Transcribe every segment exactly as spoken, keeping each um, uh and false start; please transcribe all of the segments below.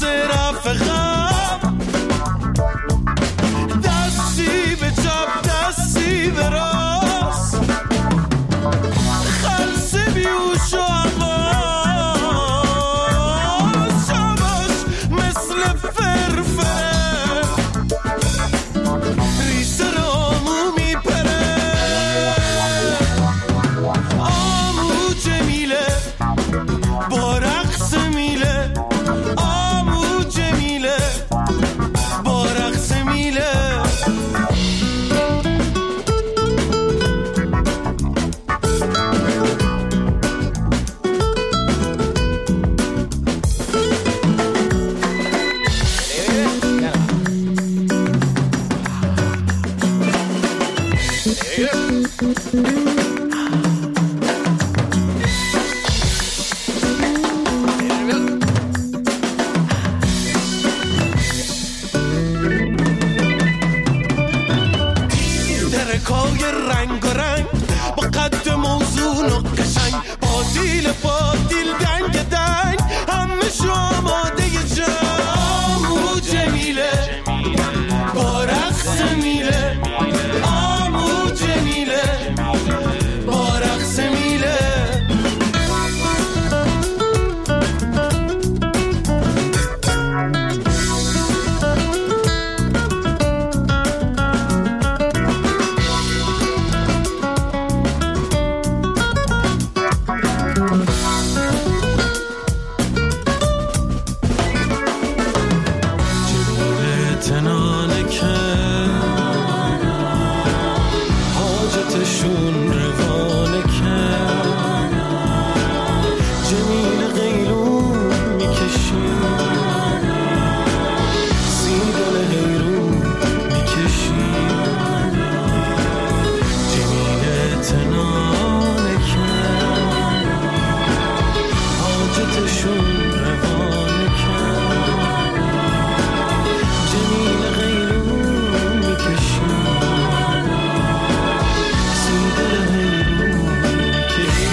روز رفقم، دستی به چپ دستی به راست، خلص بیوش و عواز، شباش مثل فرفره ریسه رامو میپره. آمو جمیله با رقص میله، آمو جمیله با رقص میله. درکای رنگ و رنگ با قد موزون و قشنگ، با دیل با دیل دنگ دنگ، همه شو آماده جنگ. آمو جمیله با رقص میله، آمو جمیله با رقص میله. تنانه که حاجتشون روانه که، جمیل قیلون میکشی، سیدل حیرون میکشی. جمیل تنانه که حاجتشون روانه که، جمیل غیرون میکشی، سیدل حیرون میکشی.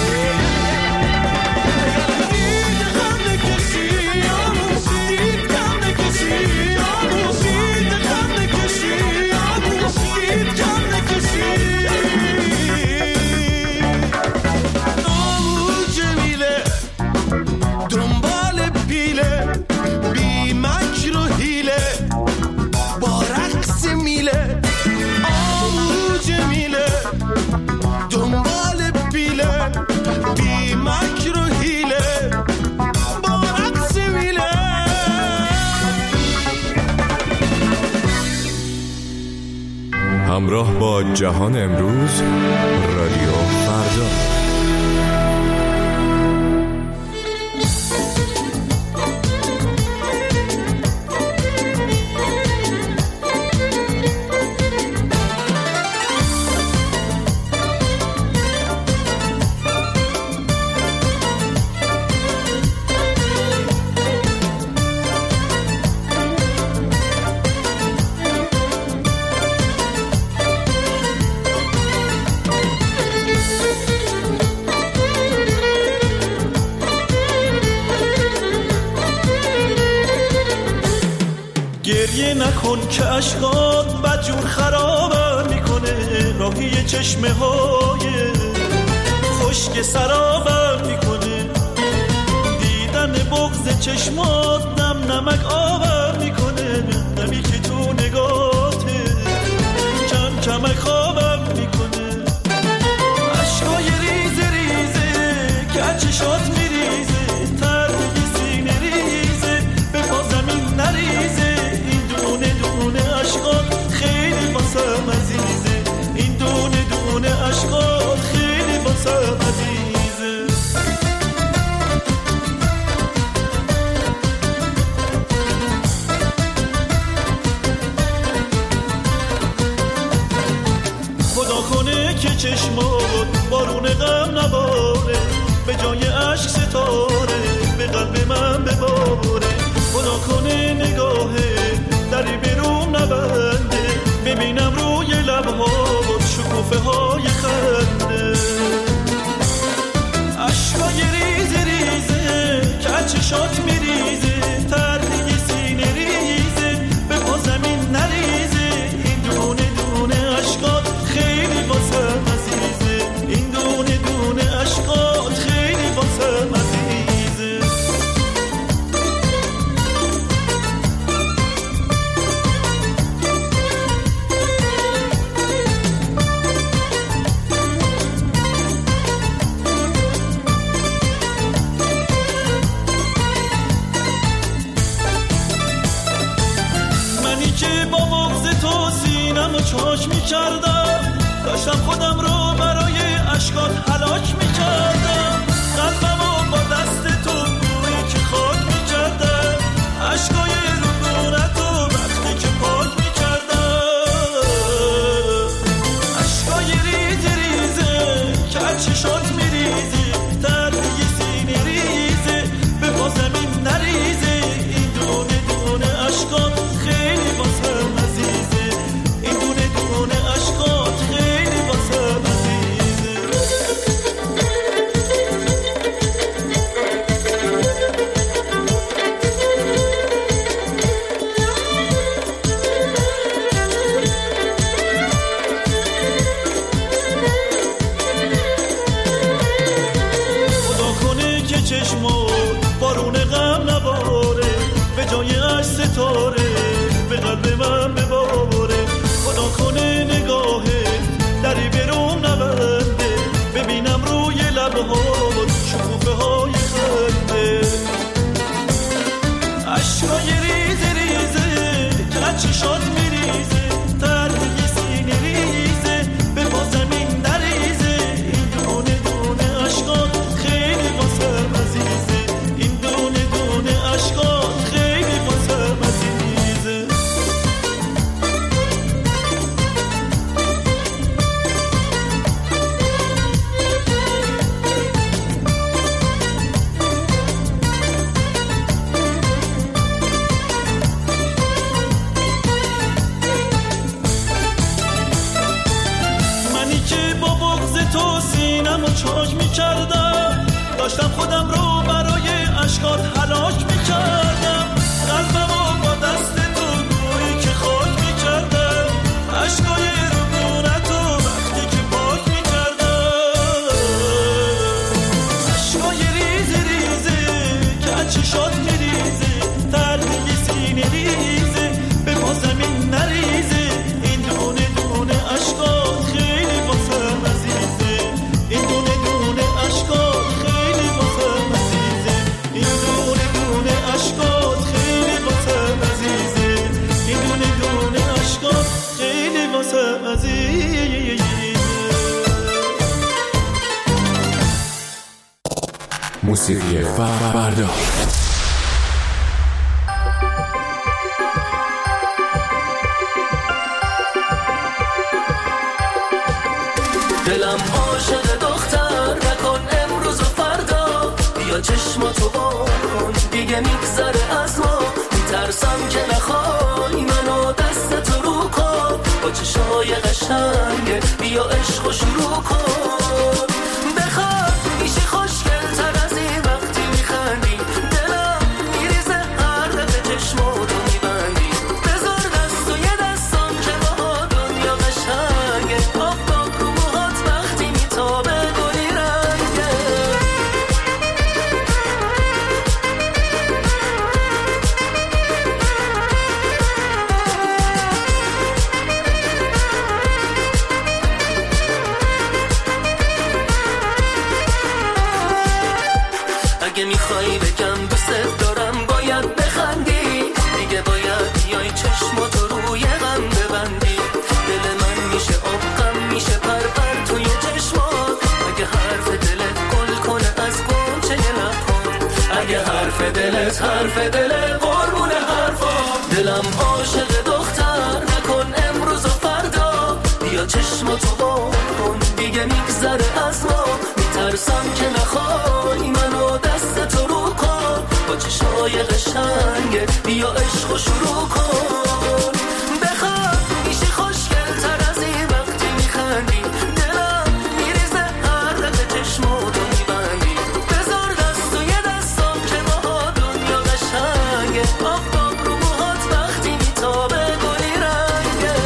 دید غم نکشی آمو، دید غم نکشی آمو، دید غم نکشی آمو، دید غم نکشی. آمو جمیله دنبال پیله، بی مکر و حیله با رقص میله. آمو جمیله دنبال پیله، بی مکر و حیله با رقص میله. همراه با جهان امروز، رادیو فردا. گریه نکن که عشقات بدجور خرابم میکنه، راهی چشمه های خشک سرابم میکنه. دیدن بغض چشمات نم نمک آبم میکنه، نمی که تو نگاته کم کمک خوابم میکنه. عشقای ریز ریزه که چشات میریزه، تردی سینه ریزه به پا زمین نریزه. این دونه دونه عشقات خیلی واسم عزیزه، این دونه دونه عشقات خیلی واسم عزیزه. خدا کنه که چشمات بارون غم نباره، به جای عشق ستاره به قلب من بباره. خدا کنه نگاهه دری برون نبنده، ببینم روی لبهات شکوفه های خنده. عشقای ریز ریزه که چشات میریزه، تردی چاک میکردم، داشتم خودم رو برای اشکات هلاک میکردم. قلبمو با دست تو بویی که خاک میکردم، اشکای رونتو وقتی که پاک میکردم. اشکای ریز ریزه که چشات میریزی، در یه سینه ریزه به پا زمین نریزه. این دونه دونه اشکات خیلی واسم عزیزه، این دونه دونه اشکات خیلی واسم عزیزه. خدا کنه که چشمات بارون غم نباره، به جای اش ستاره به قلب من بباره. خدا کنه نگاهت دری برون نبنده، ببینم روی لبهات شکوفه های خنده. اشکای ریز ریزه که چشات میریزه، در یه سینه ریزه به پا زمین نریزه. این دونه دونه اشکات خیلی واسم عزیزه، این دونه دونه اشکات خیلی واسم عزیزه. منی که با بغض تو سینمو چاک میکردم، داشتم خودم رو برای اشکات هلاک میکردم. قلبمو با دست تو گویی که خاک میکردم، اشکای رونتو وقتی که پاک میکردم. اشکای ریز ریزه که چشات میریزه، در یه سینه ریزه به پا زمین نریزه. این دونه دونه اشکات خیلی واسم عزیزه، این دونه دونه اشکات خیلی واسم عزیزه، این دونه دونه اشکات خیلی واسم عزیزه، این دونه دونه اشکات خیلی واسم عزیزه. موسیقی فردا. دلم عاشق دختر نکن امروز و فردا، بیا چشماتو بکن دیگه میگذره از ما. میترسم که نخوای منو دستتو رو کن، با چشای قشنگه بیا عشقو شروع کن. بخواد میشی خوشگل تر از این وقتی میخندی، دلم میریزه هر دفعه چشماتو میبندی. بذار دست و یه دستم که با دنیا قشنگه، آفتاب رو موهات وقتی میتابه گلی رنگه. اگه میخوای بگم دوست دارم باید بخندی، دیگه باید بیای چشماتو روی غم ببندی. دل من میشه آب غم میشه پر پر توی چشمات، اگه حرف دلت گل کنه از گنچه لبات، اگه حرف دلت حرف دلت قربون حرفات. دلم عاشق دختر نکن امروز و فردا، بیا چشماتو بکن دیگه میگذره از ما. میترسم که نخوای منو دستتو رو کن، با چشای قشنگه بیا عشقو شروع کن. بخواد میشی خوشگل تر از این وقتی میخندی، دلم میریزه هر دفعه چشماتو میبندی. بذار دست و یه دستم که با دنیا قشنگه، آفتاب رو موهات وقتی میتابه گلی رنگه.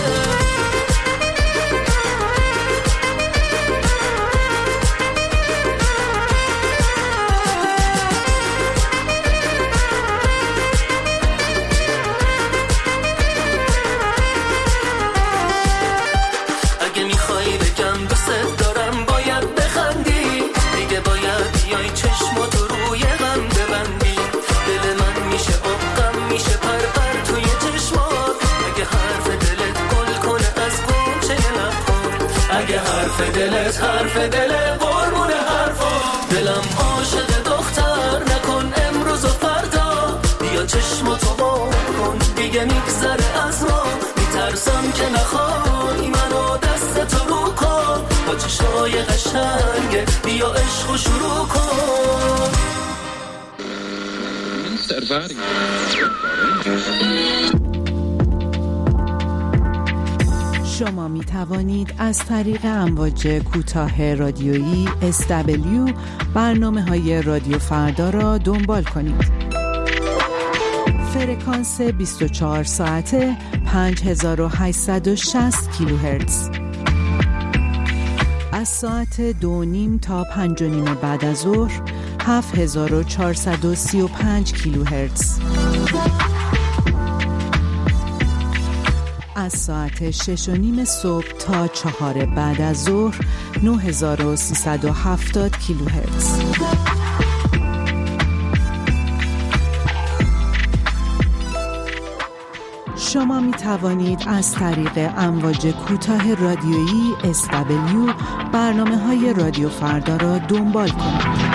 حرف دلت حرف دل قربون حرفا. دلم عاشق دختر نکن امروز و فردا، بیا چشماتو بکن دیگه میگذره از ما. میترسم که نخوای منو دست تو رو کن، با چشای قشنگه بیا عشقو شروع کن. شما می توانید از طریق امواج کوتاه رادیویی اس دبلیو برنامه های رادیو فردا را دنبال کنید. فرکانس بیست و چهار ساعته پنج هزار و هشتصد و شصت کیلوهرتز. از ساعت دو نیم تا پنج و نیم بعد از ظهر هفت هزار و چهارصد و سی و پنج کیلوهرتز. از ساعت شش و نیم صبح تا چهار بعد از ظهر نه هزار و سیصد و هفتاد کیلوهرتز. شما می توانید از طریق امواج کوتاه رادیویی اس دبلیو برنامه های رادیو فردا را دنبال کنید.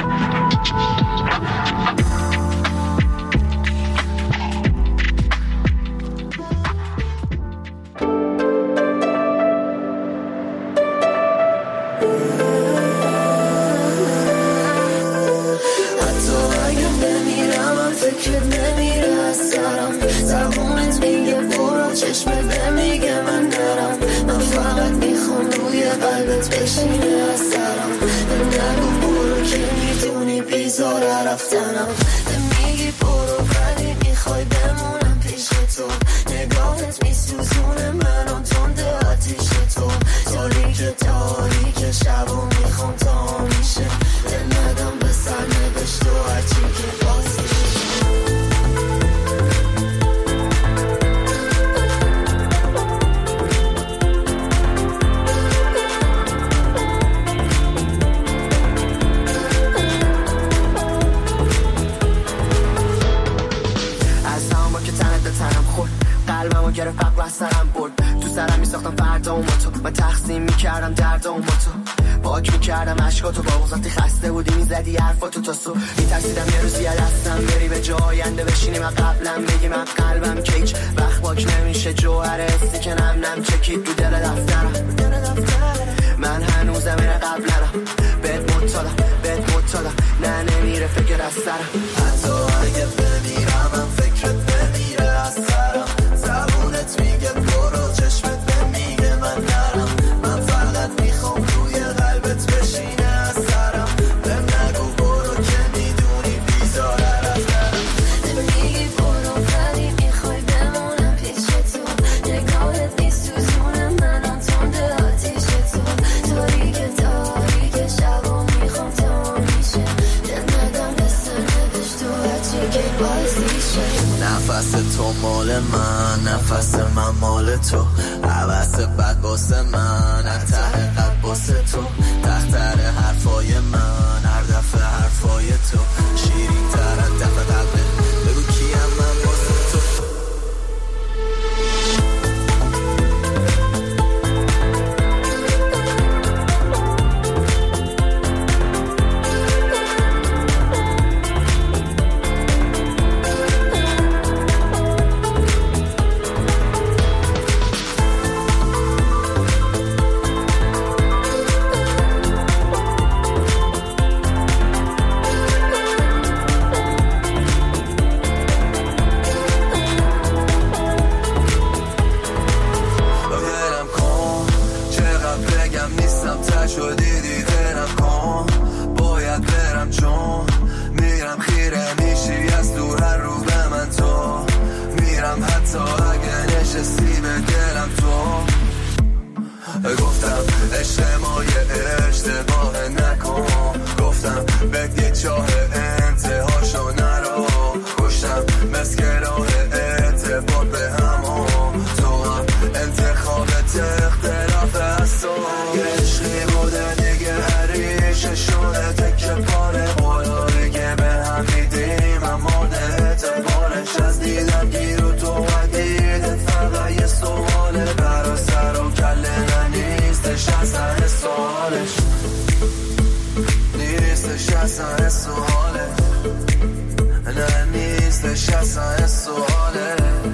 نیستش اصلا سواله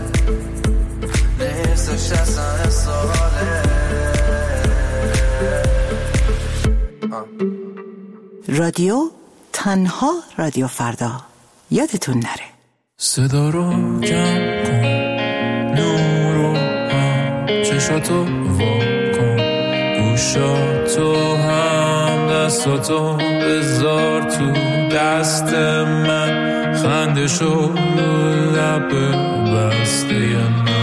نیستش اصلا سواله. رادیو تنها رادیو فردا، یادتون نره. صدا رو جمع کن، نور رو هم، چشاتو وا کن، گوشاتو هم، دستاتو بذار تو دست من، خنده شو لب بسته من.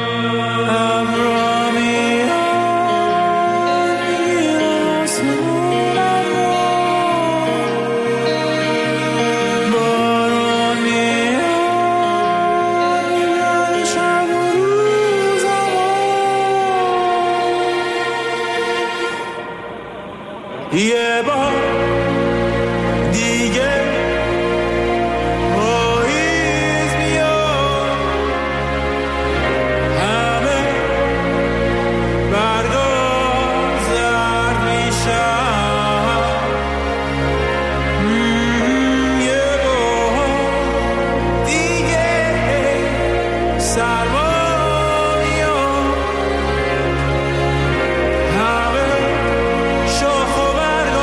یه بار دیگه پاییز میاد، همه برگا زرد میشن. یه بار دیگه سرما میاد، همه شاخ و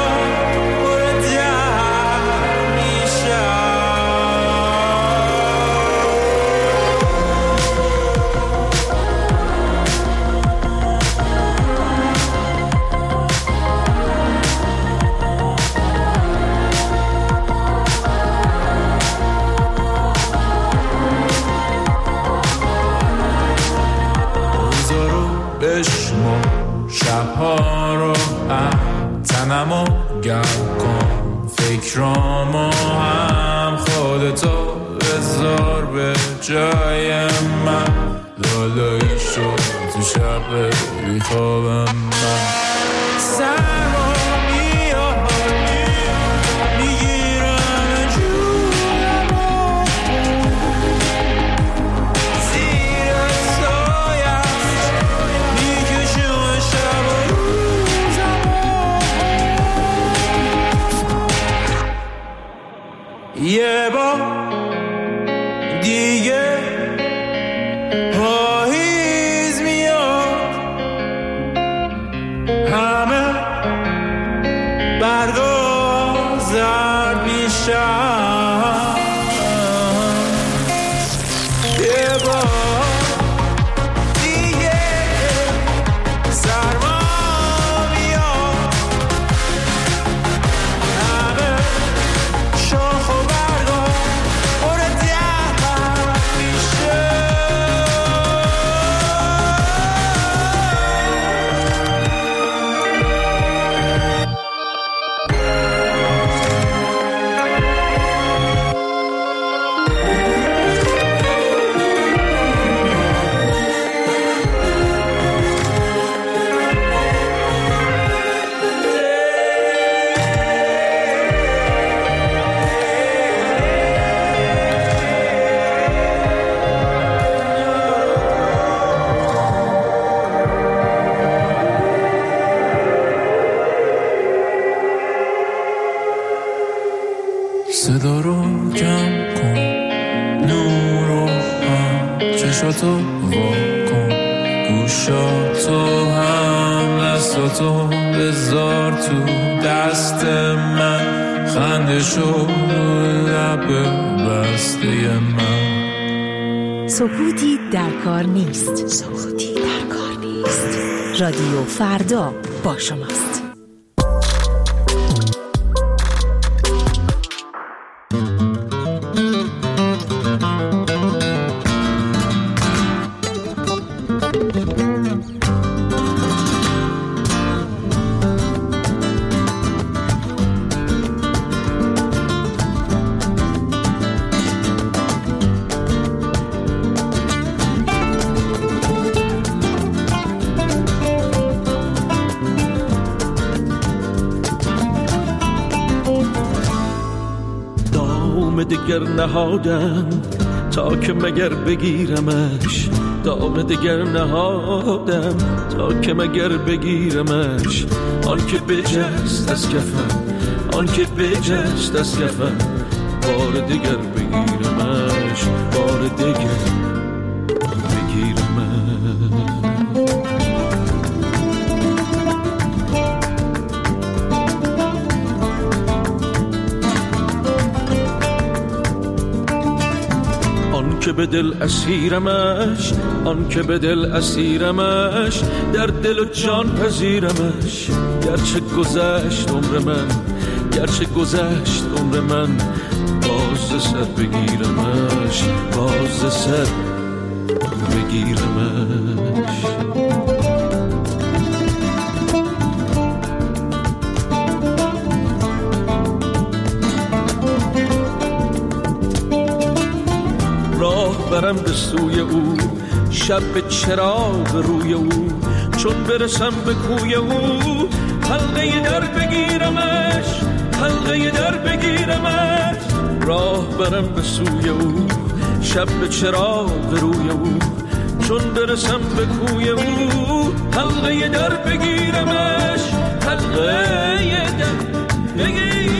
بشمو شبها رو هم، تنمو گرم کن، فکرامو هم، خودتو بذار به جای من، لالایی شد تو شب بیخوابم من. سرما میاد میگیرم جونمو، زیر سایه میکشم شب و روزمو. یه بار دیگه پاییز میاد، همه برگا زرد میشن. یه بار دیگه سرما میاد، همه شاخ و برگا پر درد میشه. صدا رو جمع کن، نور رو هم، چشاتو وا کن، گوشاتو هم، دستاتو بذار تو دست من، خنده شو لب بسته من. سکوتی در کار نیست، سکوتی در کار نیست. رادیو فردا با شماست. دگر نهادم تا که مگر بگیرمش، دام دگر نهادم تا که مگر بگیرمش. آن که بجست از کفم، آن که بجست از کفم، بار دگر بگیرمش. آن که به دل اسیرمش، آن که به دل اسیرمش، در دل و جان پذیرمش. گرچه گذشت عمر من، گرچه گذشت عمر من، باز سر بگیرمش، باز سر بگیرمش. راه برم به سوی او، شب به چراغ روی او، چون برسم به کوی او، حلقه در بگیرمش، حلقه در بگیرمش. راه برم به سوی او، شب به چراغ روی او، چون برسم به کوی او، حلقه در بگیرمش، حلقه در بگیرمش.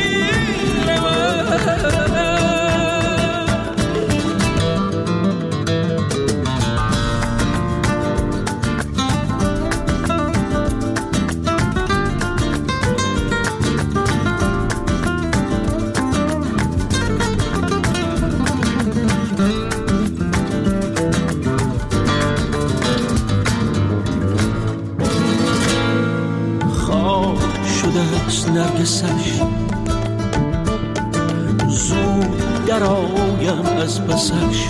نرگسش زود در آیم از پسش،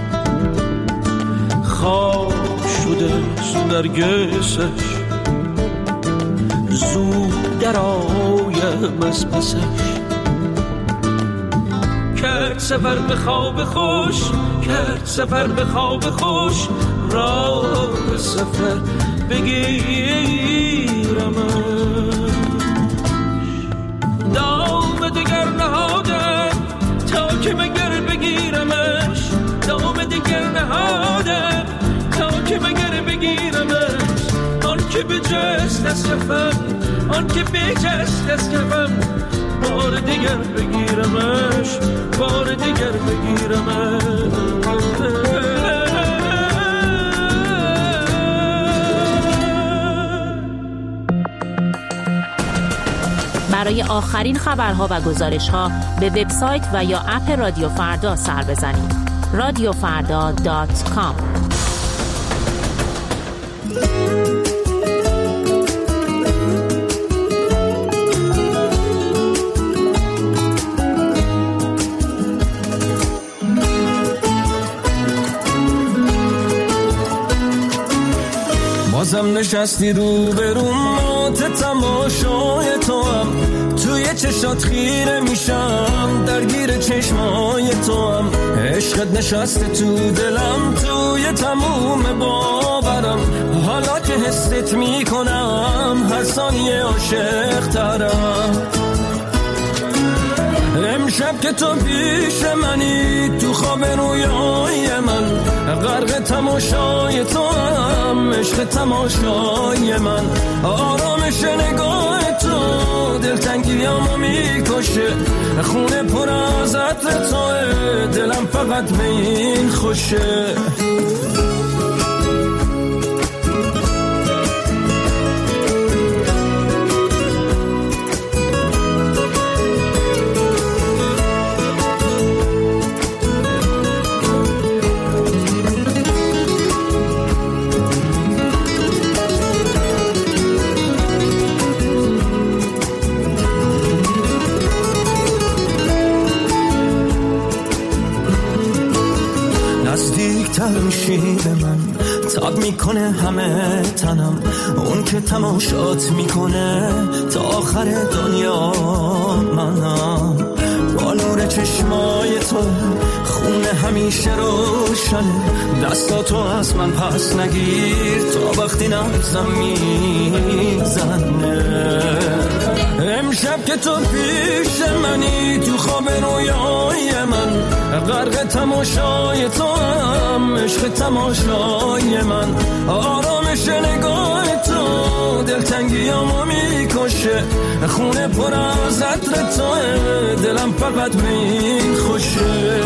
خواب شده نرگسش زود در آیم از پسش. کرد سفر به خواب خوش، کرد سفر به خواب خوش، راه سفر بگیرمش. دام دیگر نهادم تا که مگر بگیرمش، دام دیگر نهادم تا که مگر بگیرمش. آن که به جست از کفم، آن که به جست از کفم، بار دیگر بگیرمش، بار دیگر بگیرمش. برای آخرین خبرها و گزارش‌ها به وبسایت و یا اپ رادیو فردا سر بزنید. رادیو فردا دات کام. بازم نشستی رو به رو، مات تماشای تو هم، توی چشات خیره میشم، درگیر چشمای تو هم. عشقت نشسته تو دلم، توی تموم باورم، حالا که حست میکنم هر ثانیه عاشق ترم. امشب که تو پیش منی، تو خواب رویای من، غرق تماشای تو هم، عشق تماشای من. آرامش نگاه تو دلتنگیامو میکشه، خونه پر از عطر توه، دلم فقط به این خوشه. نزدیکتر میشی به من، تاب میکنه همه تنم، اون که تماشات میکنه تا آخر دنیا منم. با نور چشمای تو خونه همیشه روشنه، دستاتو از من پس نگیر تا وقتی نبزم میزنه. امشب که تو پیش منی، تو خواب رویای من، غرق تماشای تو هم، عشق تماشای من. آرامش نگاه تو دلتنگیامو میکشه، خونه پر از عطر توه، دلم فقط به این خوشه.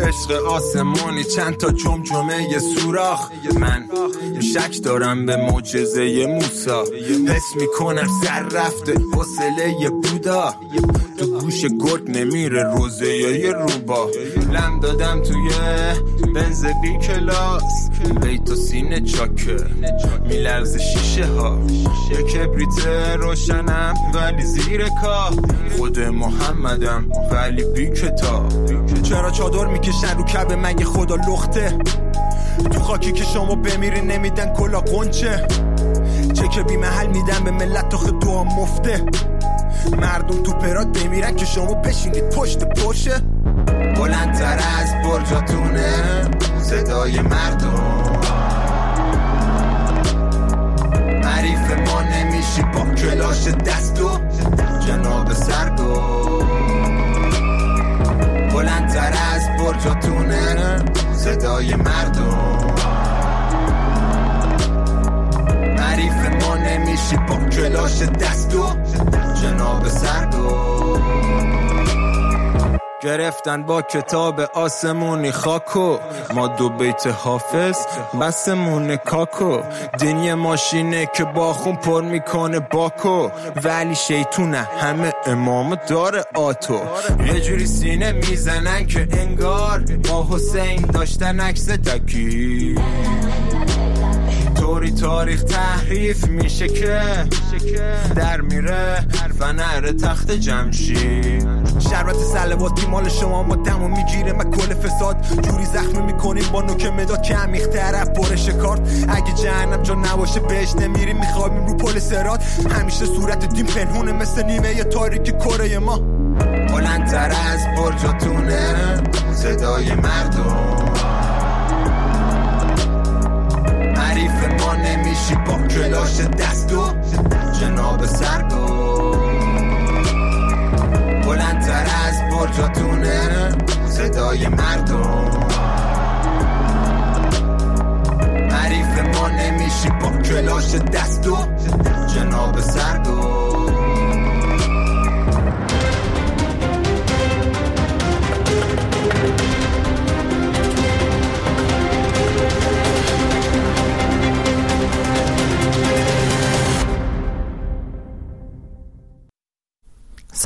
عشق آسمانی چند تا جمجمه سوراخ. من شک دارم به معجزه موسی، حس میکنم سر رفته حوصله بودا، تو گوش گرگ نمیره روزه یه روبا. لم دادم توی بنز بی کلاس، بیت و سینه چاکه میلرز شیشه ها، یه کبریت روشنم ولی زیر کاه، خود محمدم ولی بی کتاب. چرا چادر میکشن رو کعبه مگه خدا لخته؟ تو خاکی که شما بمیری نمیدن کلا قنچه، چه که بی محل میدن به ملت تا دعا مفته. مردم تو پرات بمیرن که شما بشینید پشت پرشه. بلندتر از برجاتونه صدای مردم، حریف ما نمیشی با کلاش دست و جناب سرگو. بلندتر از برجاتونه صدای مردم، حریف ما نمیشی با کلاش دست و جناب سرگو. گرفتن با کتاب آسمونی خاکو، ما دو بیت حافظ بسمون کاکو. دین ماشینه که با خون پر میکنه باکو، ولی شیطونه همه امام داره آتو. یه جوری سینه میزنن که انگار با حسین داشتن عکس دکی، طوری تاریخ تحریف میشه که در میره فنر تخت جمشید. شربت سلواتی مال شما ما دمو میگیره، من کل فساد جوری زخمی میکنیم با نوک مداد که عمیق‌تر از برش کارت. اگه جهنم جا نباشه بهش نمیریم، میخوابیم رو پل صراط. همیشه صورت دین پنهونه مثل نیمه تاریک کره ما. بلندتر از برجاتونه صدای مردم، حریف ما نمیشی با کلاش دست و جناب سرگو. بلندتر از برجاتونه صدای مردم، حریف ما نمیشی با کلاش دست و جناب سرگو.